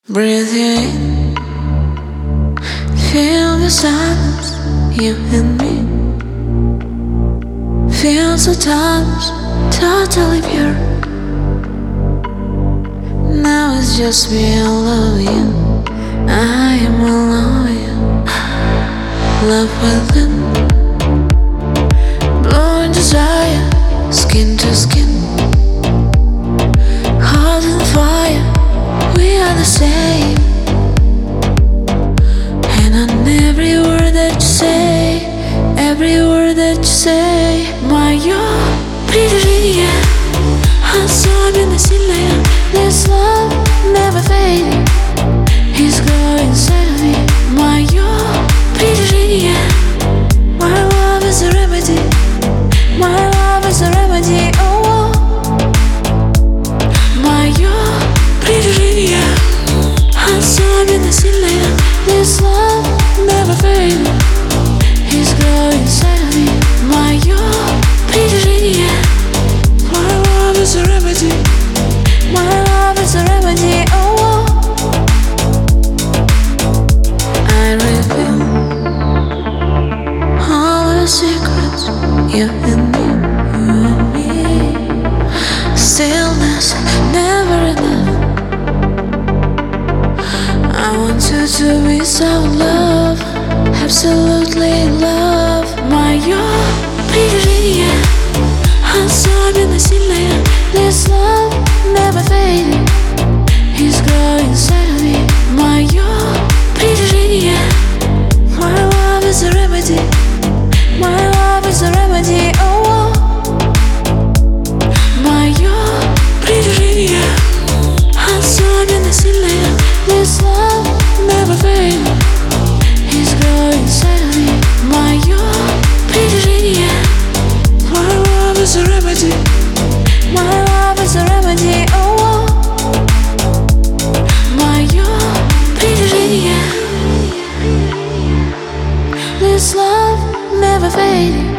Breathe you in, feel the silence, you and me. Feel the times, totally pure. Now it's just me, I love you. I am alone, you. Love within, blowing desire, skin to skin. Heart and fire, we are the same. And on every word that you say, every word that you say, my you're pretty, yeah. особенно сильная. This love never fading. He's growing inside of me. My you're pretty, yeah. My love is a remedy. My love is a remedy. Oh, my you're pretty, yeah. особенно сильная. This love never fading. He's growing inside of me. My you're pretty, yeah. My love is a remedy. My love is a remedy. Oh, I reveal all the secrets, you and me, you and me. Stillness never enough. I want you to be so in love, absolutely in love. My you're pretty, yeah. особенно сильная. This love never fading. He's growing inside of me. My you're pretty, yeah. My love is a remedy. My love is a remedy. Oh, my you're pretty, yeah. особенно сильная. This love never fading. He's growing inside of me. My you're pretty, yeah. My love is a remedy. My love is a remedy. Oh, my you're pretty, yeah. This love never fading.